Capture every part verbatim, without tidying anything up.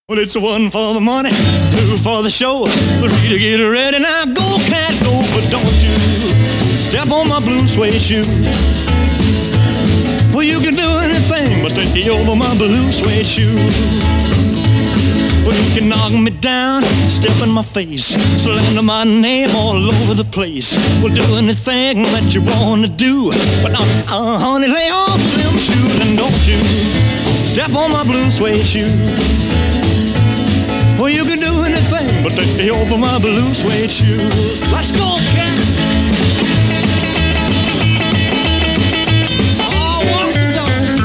Well, it's one for the money, two for the show, three to get ready. Now go, cat, go, but don't you step on my blue suede shoe. Well, you can do anything but take over my blue suede shoe. Well, you can knock me down, step in my face, slander my name all over the place. Well, do anything that you wanna do, but uh, uh, honey, lay off them shoes and don't you step on my blue suede shoe. Well, you can do anything but take over my blue suede shoes. Let's go, cat! Oh, walk the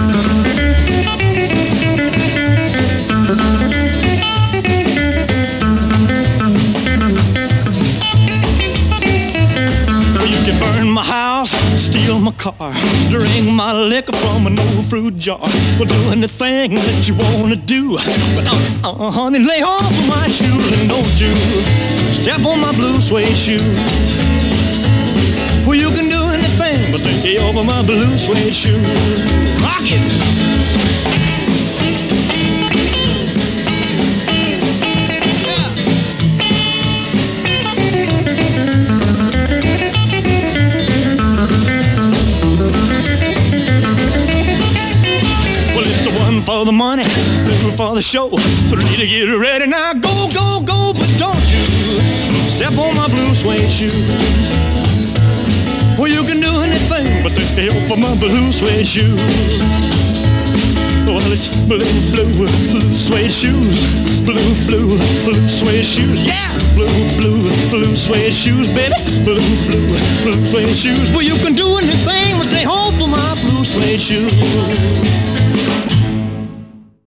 Well, you can burn my house, steal my car, drink my liquor from an old fruit jar. Well, do anything that you wanna do, but uh, uh, honey, lay off of my shoes and don't you step on my blue suede shoe. Well, you can do anything but take over my blue suede shoe. Rock it! For the money, two for the show, three to get ready. Now go, go, go, but don't you step on my blue suede shoe. Well, you can do anything but take over my blue suede shoe. Well, it's blue, blue, blue suede shoes, blue, blue, blue suede shoes, yeah, blue, blue, blue suede shoes, baby, blue, blue, blue suede shoes. Well, you can do anything but take over my blue suede shoes.